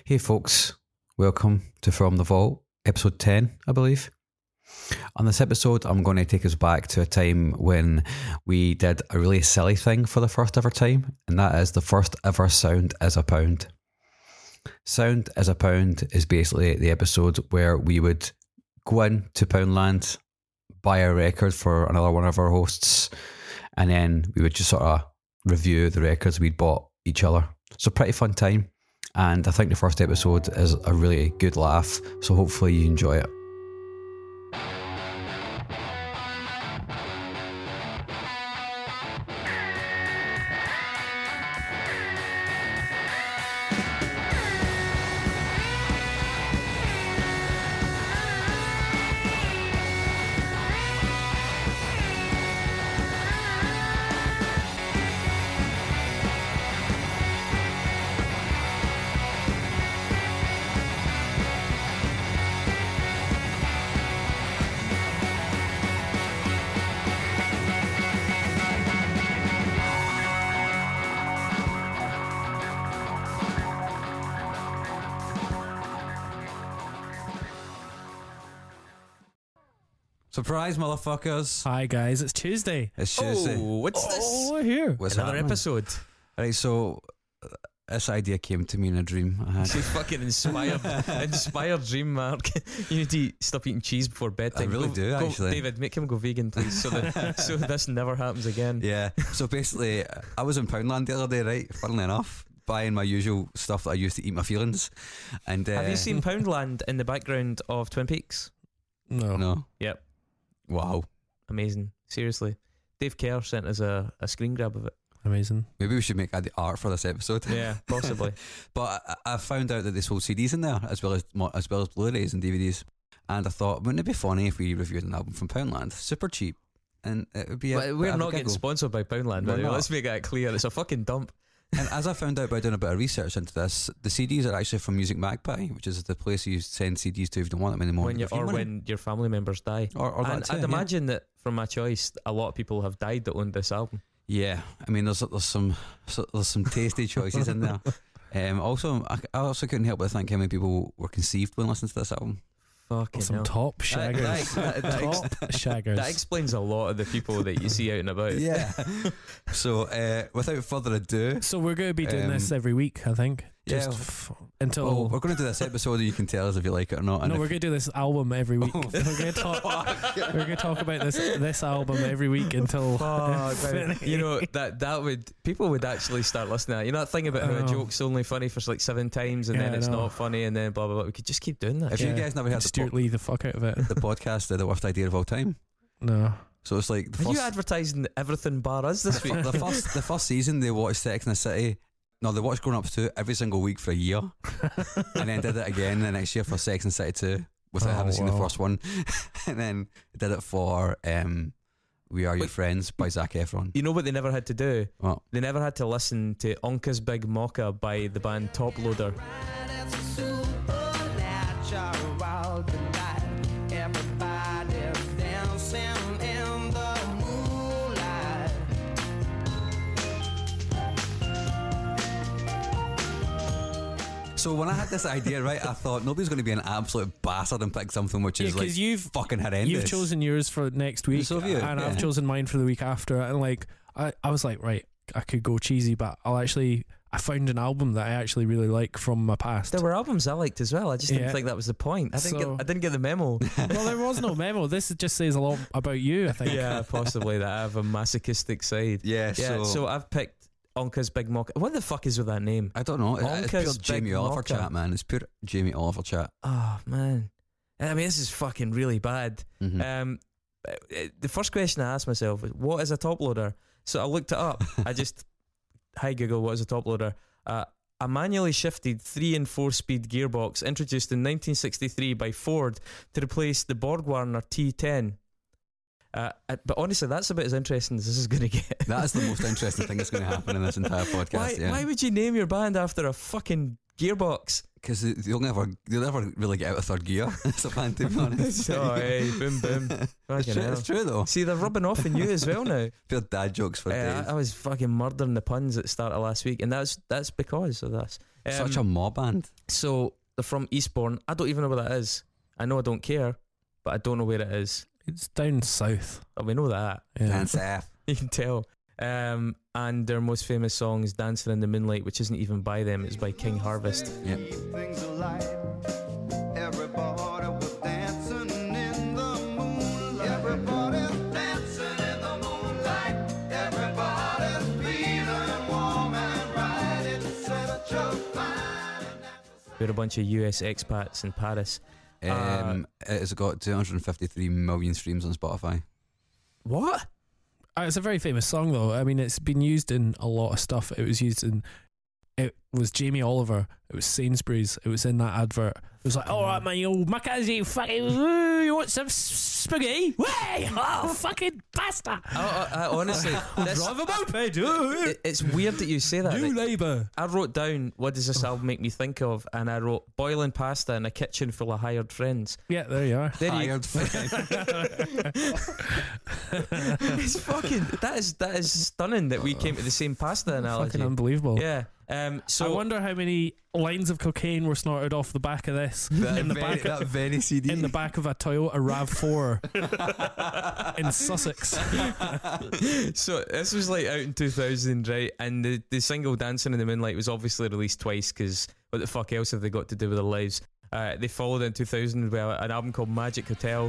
Hey folks, welcome to From the Vault, episode 10, I believe. On this episode, I'm going to take us back to a time when we did a really silly thing for the first ever time, and that is the first ever Sound is a Pound. Sound is a Pound is basically the episode where we would go in to Poundland, buy a record for another one of our hosts, and then we would just sort of review the records we'd bought each other. So pretty fun time. And I think the first episode is a really good laugh, so hopefully you enjoy it. Surprise, motherfuckers. Hi guys, it's Tuesday. It's Tuesday. Oh, what's this? Oh, we're here. What's Another happening? episode. Right, so this idea came to me in a dream I had. You fucking inspired dream, Mark. You need to stop eating cheese before bedtime. I really do, actually. David, make him go vegan, please, so this never happens again. Yeah, so basically, I was in Poundland the other day, right? Funnily enough, buying my usual stuff that I used to eat my feelings. And Have you seen Poundland in the background of Twin Peaks? No. No. Yep. Wow. Amazing. Seriously. Dave Kerr sent us a screen grab of it. Amazing. Maybe we should make the art for this episode. Yeah, possibly. But I found out that they sold CDs in there as well as Blu-rays and DVDs. And I thought, wouldn't it be funny if we reviewed an album from Poundland? Super cheap. And it would be a But bit we're of a not getting giggle. sponsored by Poundland, by We're the way. not. Let's make that clear. It's a fucking dump. And as I found out by doing a bit of research into this, the CDs are actually from Music Magpie, which is the place you send CDs to if you don't want them anymore. When your family members die. Or And that's it, I'd imagine that from my choice, a lot of people have died that owned this album. Yeah, I mean, there's some tasty choices in there. Also, I also couldn't help but think how many people were conceived when listening to this album. Fucking Some hell. top shaggers. Top shaggers. That explains a lot of the people that you see out and about. Yeah. So, without further ado, So we're going to be doing this every week, I think. yeah. Until. we're going to do this episode, and you can tell us if you like it or not. And No, if- we're going to do this album every week. Oh. We're going to talk about this album every week until. You know that would people would actually start listening. You know that thing about how a Oh. joke's only funny for like 7 times and Yeah, then I it's know. not funny and then blah blah blah. We could just keep doing that. If you guys never heard Stuart Lee the fuck out of it. the podcast, The Worst Idea of All Time. No. So it's like the Are first, you advertising everything bar us this week? the first season they watched Sex and the City. No, they watched Grown Ups 2 every single week for a year, and then did it again the next year for Sex and the City 2 without having seen the wow. first one, and then did it for We Are Your Friends by Zac Efron. You know what they never had to do? Well, They never had to listen to Onka's Big Mocka by the band Top Loader. so when I had this idea, right, I thought nobody's going to be an absolute bastard and pick something which is like fucking horrendous. You've chosen yours for next week, So have you, and yeah. I've chosen mine for the week after. And like, I was like, right, I could go cheesy, but I found an album that I actually really like from my past. There were albums I liked as well. I just didn't Yeah. think that was the point. I didn't get the memo. Well, there was no memo. This just says a lot about you, I think. Yeah, possibly that I have a masochistic side. Yeah, Yeah, so I've picked Onka's Big Mocka. What the fuck is with that name? I don't know. It's pure Onka's Jamie Big Oliver Mocka. chat, man. It's pure Jamie Oliver chat. Oh man, I mean this is fucking really bad. Mhm. The first question I asked myself was, what is a top loader? So I looked it up. I just, hi Google, what is a top loader? A manually shifted 3 and 4 speed gearbox introduced in 1963 by Ford to replace the Borg-Warner T10. But honestly, that's about as interesting as this is going to get. That is the most interesting thing that's going to happen in this entire podcast. Why would you name your band after a fucking Gearbox. Because they'll never really get out of third gear. It's a band, to be honest. Oh, hey, boom, boom. It's true though. See, they're rubbing off on you as well now. Pure dad jokes for days. I was fucking murdering the puns at the start of last week, and that's because of this. Such a mob band. So they're from Eastbourne. I don't even know where that is. I know I don't care, but I don't know where it is. It's down south. Oh, we know that. Yeah. And Seth. You can tell. And their most famous song is Dancing in the Moonlight, which isn't even by them, it's by King Harvest. Yep. Things are light. Everybody was dancing in the moonlight. Everybody's dancing in the moonlight. Everybody's feeling warm and right. It's such a fine. We're a bunch of US expats in Paris. It has got 253 million streams on Spotify. What? It's a very famous song, though. I mean, it's been used in a lot of stuff. It was Jamie Oliver. It was Sainsbury's. It was in that advert. It was like, all right, man, you Mackenzie, fucking, you want some spaghetti? Way, oh, fucking pasta. I honestly, Drive a moped. it's weird that you say that. New Like, Labour. I wrote down, what does this album make me think of? And I wrote, boiling pasta in a kitchen full of hired friends. Yeah, there you are. There you Hired friend. It's fucking, that is stunning that we came to the same pasta analogy. Fucking unbelievable. Yeah. So So I wonder how many lines of cocaine were snorted off the back of this in the back that very CD. in the back of a Toyota RAV4 in Sussex. So this was like out in 2000, right? And the single Dancing in the Moonlight was obviously released twice, because what the fuck else have they got to do with their lives? They followed in 2000 with an album called Magic Hotel.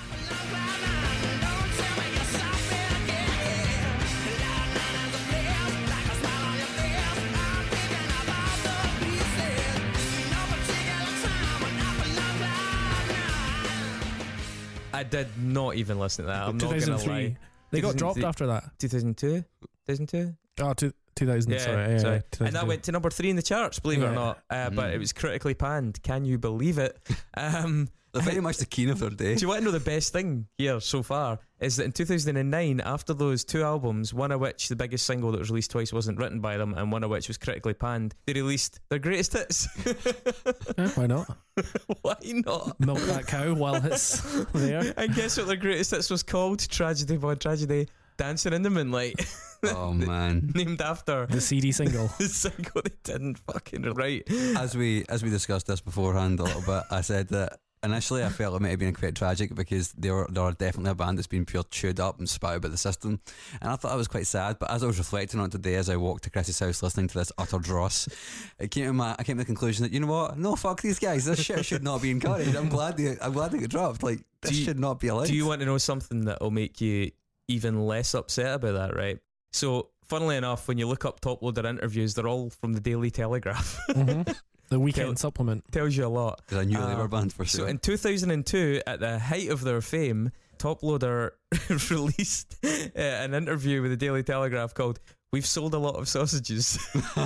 I did not even listen to that. I'm not gonna 2003. lie. They got 2003. dropped after that. 2002? 2002? Oh, 2000. Yeah, sorry. Yeah, sorry. yeah, And that 2002. went to number 3 in the charts, believe it or Yeah. not. But it was critically panned. Can you believe it? They're very much the keen of their day. Do you want to know the best thing here so far? Is that in 2009, after those two albums, one of which, the biggest single that was released twice, wasn't written by them, and one of which was critically panned, they released their greatest hits. Yeah, why not? Why not? Milk that cow while it's there. And guess what their greatest hits was called? Tragedy Boy Tragedy. Dancing in the Moonlight. Oh man. Named after The CD single. the single they didn't fucking write. As we discussed this beforehand a little bit, I said that initially I felt it might have been quite tragic because they are definitely a band that's been pure chewed up and spat out by the system, and I thought that was quite sad. But as I was reflecting on it today, as I walked to Chris's house listening to this utter dross, I came to the conclusion that, you know what, no, fuck these guys, this shit should not be encouraged. I'm glad they got dropped. Like, this should not be allowed. Do you want to know something that will make you even less upset about that, right? So funnily enough, when you look up Top Loader interviews, they're all from the Daily Telegraph. Mm-hmm. The Weekend Supplement. Tells you a lot. It's a new Labour band for So sure. in 2002, at the height of their fame, Top Loader released an interview with the Daily Telegraph called "We've Sold a Lot of Sausages."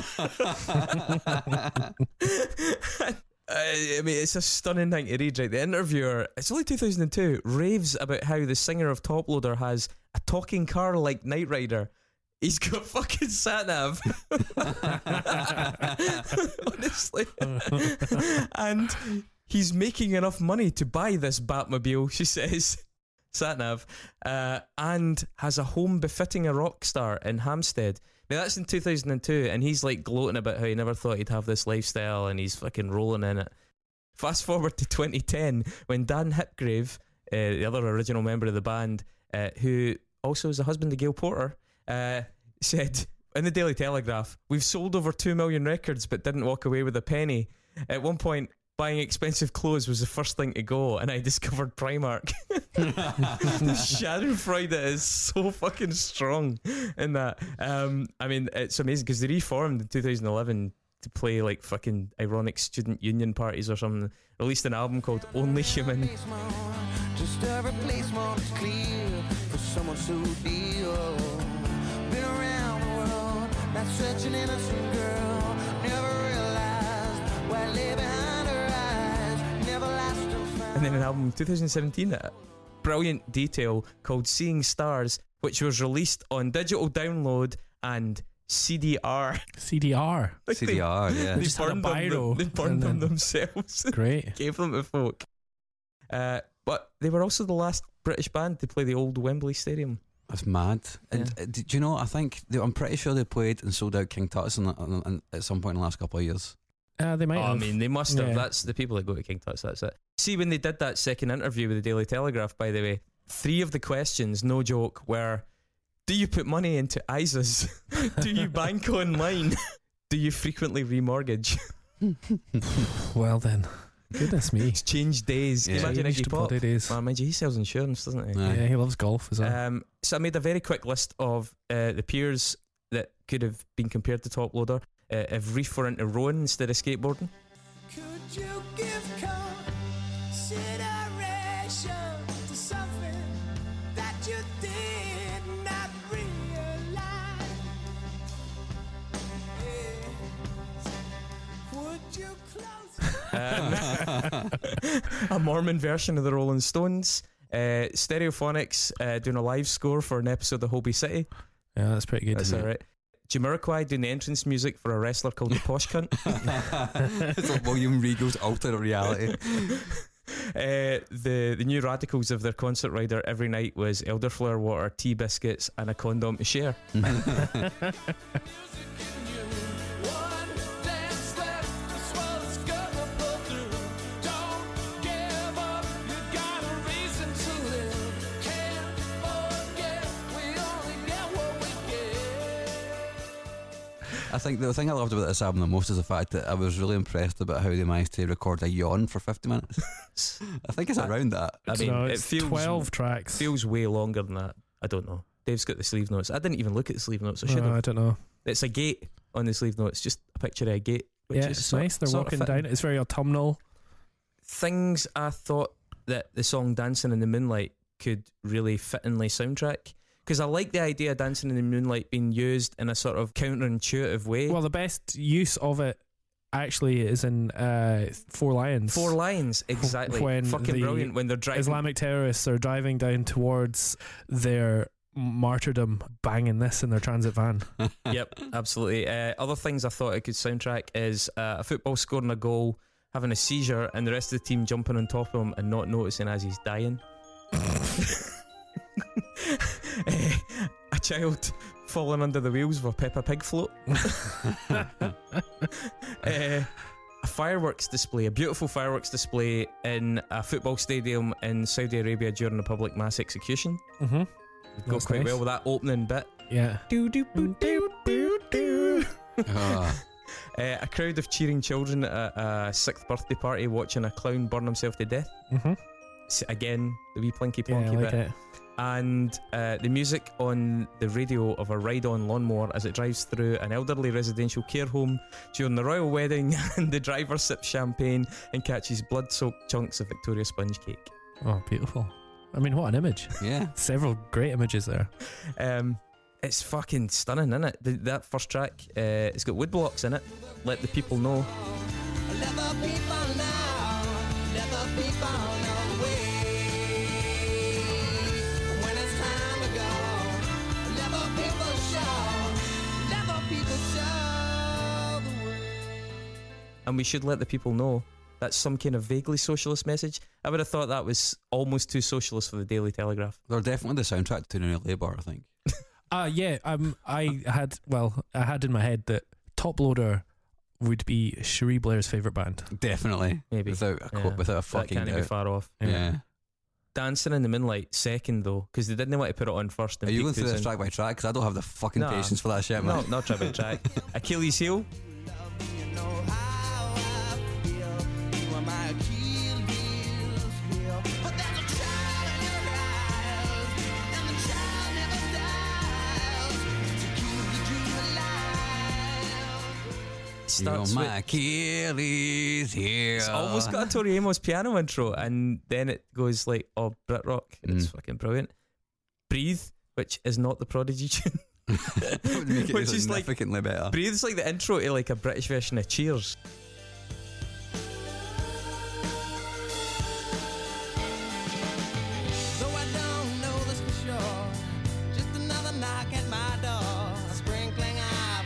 I mean, it's a stunning thing to read, right? The interviewer, it's only 2002, raves about how the singer of Top Loader has a talking car like Knight Rider. He's got fucking sat-nav. Honestly. And he's making enough money to buy this Batmobile, she says, sat-nav, and has a home befitting a rock star in Hampstead. Now that's in 2002, and he's like gloating about how he never thought he'd have this lifestyle, and he's fucking rolling in it. Fast forward to 2010, when Dan Hipgrave, the other original member of the band, who also is the husband of Gail Porter, said in the Daily Telegraph, "We've sold over 2 million records but didn't walk away with a penny. At one point, buying expensive clothes was the first thing to go, and I discovered Primark." The Schadenfreude is so fucking strong in that. I mean, it's amazing because they reformed in 2011 to play like fucking ironic student union parties or something. Released an album called Only Human. Just a replacement is clear for someone so dear. Been around the world, not such an innocent girl. Never realized what lay behind her eyes. Never lasting smile. And then an album in 2017, brilliant detail called Seeing Stars, which was released on digital download and CDR. CDR. Like CDR, yeah. They just had a biro They burned and them then- themselves. Great. Gave them to folk. But they were also the last British band to play the old Wembley Stadium. That's mad. And do you know, I think I'm pretty sure they played and sold out King Tut's at some point in the last couple of years. They might Oh, I have. mean, they must have. Yeah. That's the people that go to King Tut's. That's it. See, when they did that second interview with the Daily Telegraph, by the way, 3 of the questions, no joke, were: do you put money into ISAs? Do you bank online? Do you frequently remortgage? Well then, goodness me. It's changed days. Can you Yeah. imagine Changed Iggy Pop? bloody days. Well, mind you, he sells insurance, doesn't he? Aye. Yeah, he loves golf as well. So I made a very quick list of the peers that could have been compared to Top Loader if Reef were into rowing instead of skateboarding. Could you give consideration to something that you did not realize? Yes. Would you close A Mormon version of the Rolling Stones. Stereophonics doing a live score for an episode of Hobie City. Yeah, that's pretty good. That's alright. Jamiroquai doing the entrance music for a wrestler called the Posh Cunt. It's like William Regal's alternate reality. The New Radicals of their concert rider every night was elderflower water, tea biscuits, and a condom to share. I think the thing I loved about this album the most is the fact that I was really impressed about how they managed to record a yawn for 50 minutes. I think it's around that. I mean, No, it it's feels 12 tracks. feels way longer than that. I don't know. Dave's got the sleeve notes. I didn't even look at the sleeve notes. I should I have. don't know. It's a gate on the sleeve notes. Just a picture of a gate. Which Yeah, is it's sort- nice. They're sort of walking fitting. down. It's very autumnal. Things I thought that the song Dancing in the Moonlight could really fittingly soundtrack. Because I like the idea of Dancing in the Moonlight being used in a sort of counterintuitive way. Well, the best use of it actually is in Four Lions. 4 lines, exactly. When Fucking the brilliant when they're driving. Islamic terrorists are driving down towards their martyrdom, banging this in their transit van. Yep, absolutely. Other things I thought it could soundtrack is a football scoring a goal, having a seizure, and the rest of the team jumping on top of him and not noticing as he's dying. A child falling under the wheels of a Peppa Pig float. A fireworks display, a beautiful fireworks display in a football stadium in Saudi Arabia during a public mass execution. Mm-hmm. Go That's quite nice. well with that opening bit. Yeah. Ah. A crowd of cheering children at a 6th birthday party watching a clown burn himself to death. Mm-hmm. Again, the wee plinky Yeah, I plonky like bit. it. And the music on the radio of a ride-on lawnmower as it drives through an elderly residential care home during the royal wedding, and the driver sips champagne and catches blood-soaked chunks of Victoria sponge cake. Oh, beautiful. I mean, what an image. Yeah. Several great images there. It's fucking stunning, isn't it? That first track, it's got woodblocks in it. Let the people know. Let the people know. Let the people know. When it's time to go, let the people show. Let the people show the way. And we should let the people know. That's some kind of vaguely socialist message. I would have thought that was almost too socialist for the Daily Telegraph. They're definitely the soundtrack to New Labour, I think. Yeah. I had in my head that Top Loader would be Cherie Blair's favourite band. Definitely. Maybe. Without Yeah. without a That fucking can't be doubt. far off. Yeah. Dancing in the Moonlight second though, because they didn't want to put it on first. Are And you going peaked through us this in- track by track? Because I don't have the fucking Nah. patience for that shit, No, man. not track by track. Achilles heel. You know how I feel. You are my Achilles heel. But there's a child in your eyes, and the child never dies. To keep the dream alive. Starts You're with, my Achilles heel. it's almost got a Tori Amos piano intro, and then it goes like, oh, Brit rock. It's fucking brilliant. Breathe, which is not the Prodigy tune. That would make it Which is like- significantly better. Breathe's like the intro to like a British version of Cheers. Though I don't know this for sure, just another knock at my door, a sprinkling of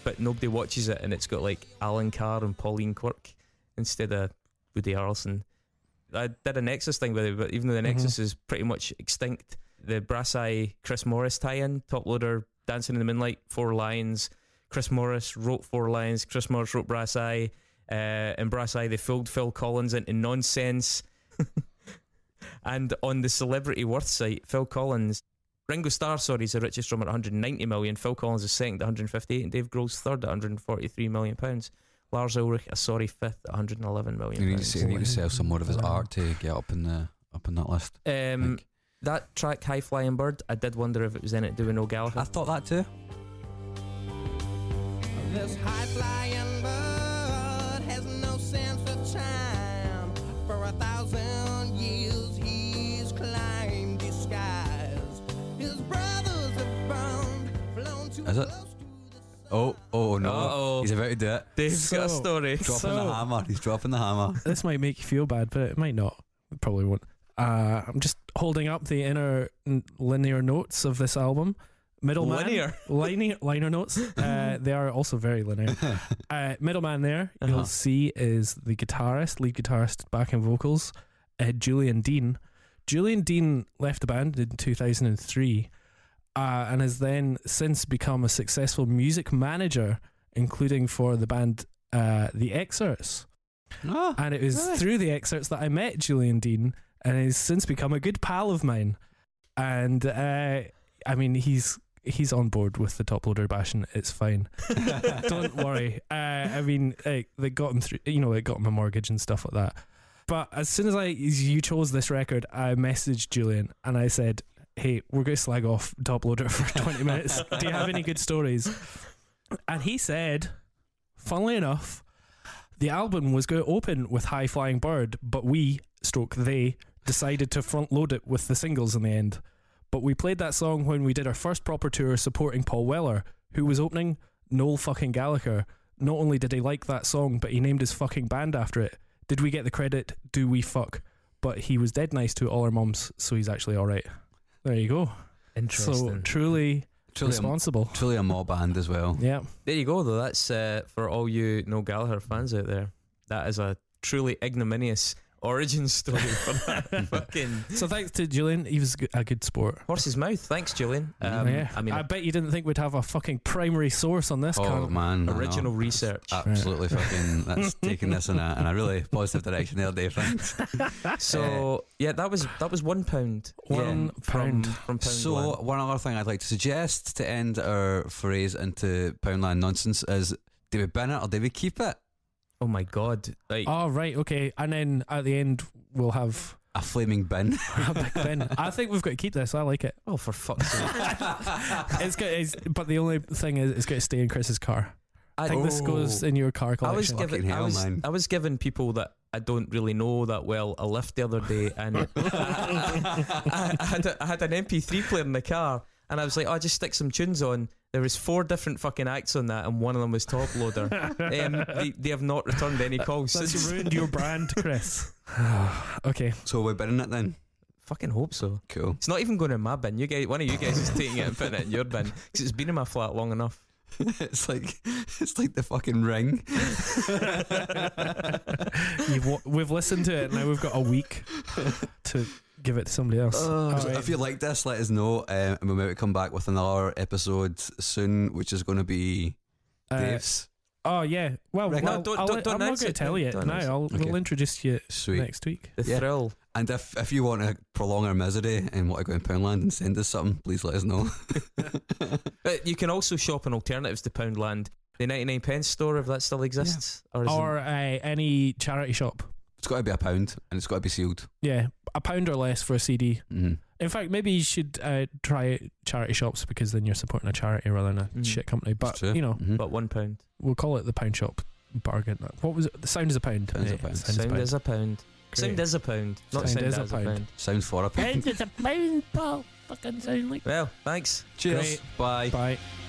but nobody watches it, and it's got like Alan Carr and Pauline Quirk instead of Woody Harrelson. I did a Nexus thing with it, but even though the Nexus is pretty much extinct, the Brass Eye Chris Morris tie-in, Top Loader, Dancing in the Moonlight, 4 lines. Chris Morris wrote 4 lines. Chris Morris wrote Brass Eye. In Brass Eye, they fooled Phil Collins into nonsense. And on the Celebrity Worth site, Phil Collins, Ringo Starr, is the richest drummer at 190 million. Phil Collins is second at 158, and Dave Grohl's third at 143 million pounds. Lars Ulrich, a sorry fifth at 111 million. You need to sell some more of his art to get up in that list. That track, High Flying Bird, I did wonder if it was in it doing Noel Gallagher. I thought that too. This high flying bird has no sense of time. For 1,000 years he's climbed the skies. His brothers have flown too Is it? close to the Oh no. Uh-oh. He's about to do it. Dave's got a story. Dropping the hammer. He's dropping the hammer. This might make you feel bad, but it might not. It probably won't. I'm just holding up the inner linear notes of this album. Middleman, liner notes. They are also very linear. Middleman there, you'll see, is the lead guitarist, backing vocals, Julian Dean. Julian Dean left the band in 2003 and has then since become a successful music manager, including for the band The Excerpts. Oh, And it was through The Excerpts that I met Julian Dean, and he's since become a good pal of mine. And I mean, he's on board with the Top Loader bashing. It's fine. Don't worry. I mean, they got him through. They got him a mortgage and stuff like that. But as soon as you chose this record, I messaged Julian and I said, "Hey, we're going to slag off Top Loader for 20 minutes. Do you have any good stories?" And he said, funnily enough, the album was going to open with High Flying Bird, but they decided to front load it with the singles in the end. But we played that song when we did our first proper tour supporting Paul Weller, who was opening Noel fucking Gallagher. Not only did he like that song, but he named his fucking band after it. Did we get the credit? Do we fuck? But he was dead nice to all our mums, so he's actually alright. There you go. Interesting. So truly responsible. Truly a mob band as well. Yeah. There you go, though. That's for all you Noel Gallagher fans out there. That is a truly ignominious origin story for that fucking. So thanks to Julian. He was a good sport. Horse's mouth. Thanks, Julian. Yeah. I mean, I bet you didn't think we'd have a fucking primary source on this. Oh man, original research. Absolutely fucking. That's taking this in a really positive direction there, Dave. Thanks. So yeah, that was £1. £1 from Poundland. So one other thing I'd like to suggest to end our phrase into Poundland nonsense is: do we bin it or do we keep it? Oh my god! Like, Oh right, okay. And then at the end we'll have A flaming bin. a big bin. I think we've got to keep this. I like it. oh, for fuck's sake! But the only thing is, it's got to stay in Chris's car. I think this goes in your car I was collection. giving, hell, man. I was giving people that I don't really know that well a lift the other day, and I had an MP3 player in the car, and I was like, "Oh, just stick some tunes on." There was 4 different fucking acts on that, and one of them was Top Loader. They have not returned any calls That's since. ruined your brand, Chris. Okay. So we're binning it then. Fucking hope so. Cool. It's not even going in my bin. You guys, one of you guys is taking it and putting it in your bin because it's been in my flat long enough. It's like the fucking Ring. We've listened to it. Now we've got a week to give it to somebody else. If you like this, let us know, and we might come back with another episode soon, which is going to be Dave's. Oh yeah. Well, Right, no, I'm don't not going announce to it. tell you Don't now. announce it. Okay. We'll introduce you Sweet. next week. The Yeah. thrill. And if you want to prolong our misery and want to go in Poundland and send us something, please let us know. But you can also shop on alternatives to Poundland. The 99p store, if that still exists, Or any charity shop. It's got to be £1 and it's got to be sealed. Yeah, £1 or less for a CD. Mm-hmm. In fact, maybe you should try charity shops, because then you're supporting a charity rather than a shit company. But True. Mm-hmm. but £1. we'll call it the pound shop bargain. What was it? The sound is £1. Sound is a pound. Sound is £1. Great. Sound is £1. Not sound is a pound. Sounds for £1. Sound is £1, Paul. Fucking sound like. Well, thanks. Cheers. Great. Bye. Bye.